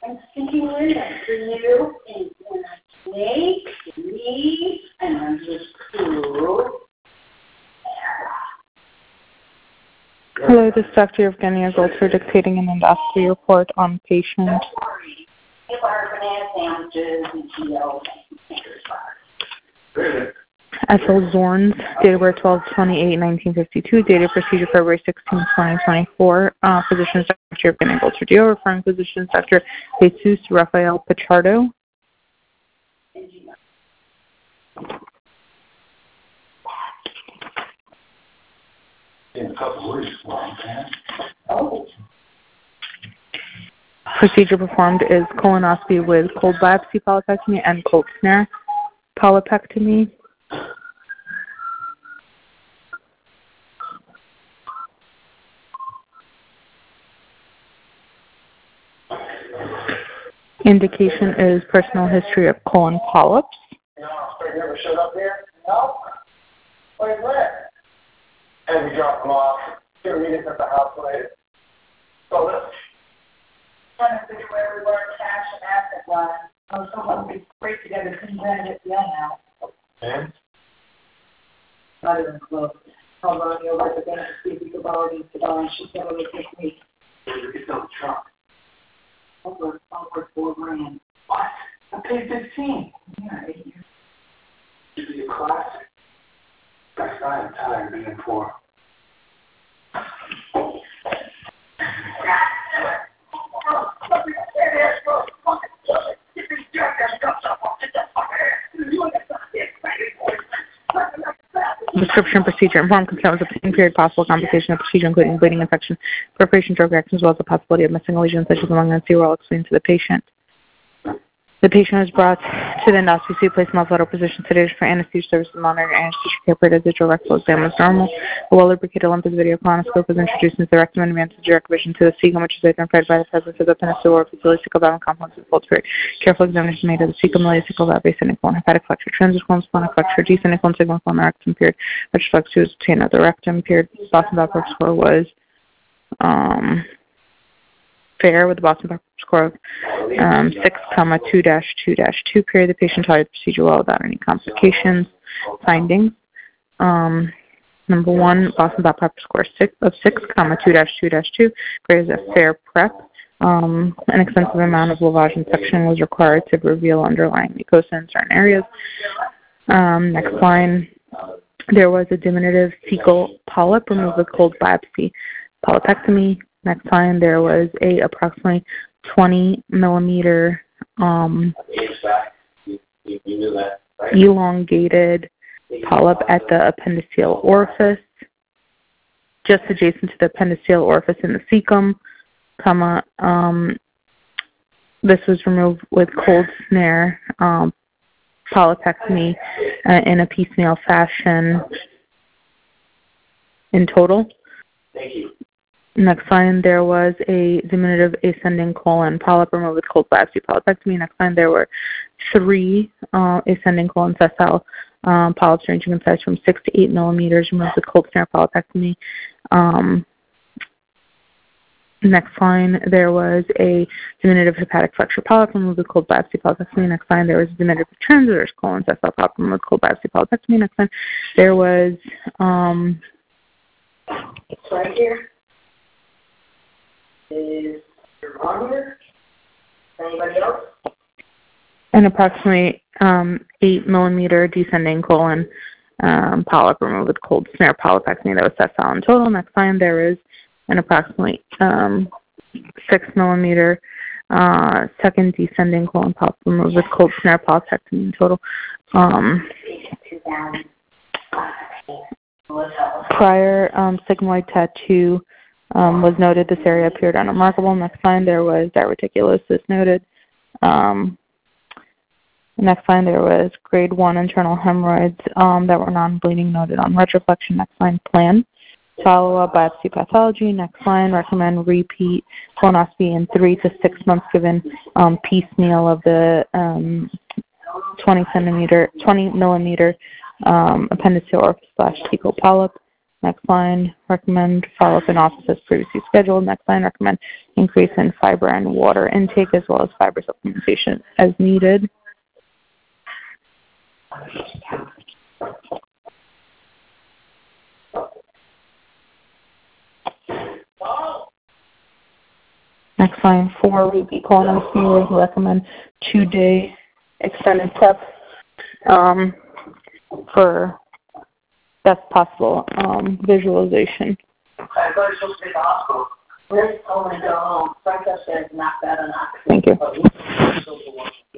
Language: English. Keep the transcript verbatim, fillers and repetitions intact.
I'm sticking in it for you, and when I make the knees, and I'm just cool. Hello, this is Doctor Evgenia Goltzer dictating an endoscopy report on patient. Don't worry. If our banana sandwiches and Cheetos and Snickers bars. Ethel Zorns, date of birth twelve twenty-eight nineteen fifty-two, date of procedure February sixteenth twenty twenty-four. Uh, physicians Doctor Evgenia Goltzer Dio, referring physicians Doctor Jesus Rafael Pichardo. In a couple of weeks, Oh. Procedure performed is colonoscopy with cold biopsy polypectomy and cold snare polypectomy. Indication is personal history of colon polyps. No, you never showed up here? No? Where's where? And we dropped them off. Two meetings at the house later. So listen. Trying to figure where we were cash and asset wise. I was hoping we'd break together, couldn't manage it beyond now. And? Not even close. I'll run you over to the bank to see if we could borrow these to buy, and she's going to look this week. Where did we sell the truck? Over, over four grand. What? I paid fifteen. Yeah, eight years. Should be a classic. Best I'm tired of being poor. Description, procedure, informed consent was obtained. Period. Possible complication of procedure, including bleeding, infection, perforation, drug reaction, as well as the possibility of missing lesions, such as among unseen, were all explained to the patient. The patient was brought to the endoscopy suite, placed in lateral position, sedated for anesthesia services, monitored anesthesia care, residual rectal exam was normal. A well-lubricated limpid video colonoscope was introduced into the rectum and advanced direct vision to the cecum, which is identified by the presence of the penicillin or ileocecal valve complex with full spirit. Careful examination made of the cecum, ileocecal valve, ascending colon, hepatic flexure, transicolon, splenic flexure, descending colon, sigmoid colon, rectum period, which flexure was obtained at the rectum period. Boston Doppler score was um, fair with the Boston Doppler score of um, six comma two dash two dash two period. The patient tolerated the procedure well without any complications. Findings. Um, number one, Boston Doppler score six of six comma two dash two dash two. Grade is a fair prep. Um, an extensive amount of lavage and suction was required to reveal underlying mucosa in certain areas. Um, next line. There was a diminutive fecal polyp removed with cold biopsy polypectomy. Next line, there was a approximately twenty millimeter um, You, you knew that, right? elongated polyp at the appendiceal orifice, just adjacent to the appendiceal orifice in the cecum, comma, um, this was removed with cold snare um, polypectomy uh, in a piecemeal fashion in total. Thank you. Next line, there was a diminutive ascending colon polyp removed with cold biopsy polypectomy. Next line, there were three uh, ascending colon sessile um, polyps ranging in size from six to eight millimeters removed with cold snare polypectomy. Um, next line, there was a diminutive hepatic flexure polyp removed with cold biopsy polypectomy. Next line, there was a diminutive transverse colon sessile polyp removed with cold biopsy polypectomy. Next line, there was um, It's right here. Is your monitor? Anybody else? an approximately um, eight millimeter descending colon um, polyp removed with cold snare polypectomy that was sessile in total. Next line, there is an approximately um, six millimeter uh, second descending colon polyp removed with cold snare polypectomy in total. Um, prior um, sigmoid tattoo Um, was noted. This area appeared unremarkable. Next line, there was diverticulosis noted. Um, next line, there was grade one internal hemorrhoids um, that were non-bleeding noted on retroflexion. Next line, plan. Follow-up biopsy pathology. Next line, recommend repeat colonoscopy in three to six months given um, piecemeal of the um, twenty centimeter, twenty millimeter um, appendiceal orifice slash fecal polyp. Next line, recommend follow-up in office as previously scheduled. Next line, recommend increase in fiber and water intake as well as fiber supplementation as needed. Next line, for repeat colonoscopy, recommend two-day extended prep um, for best possible um, visualization. I thought you were supposed to be at the hospital. We're just going to go home. Frank upstairs, knock that on. Thank you.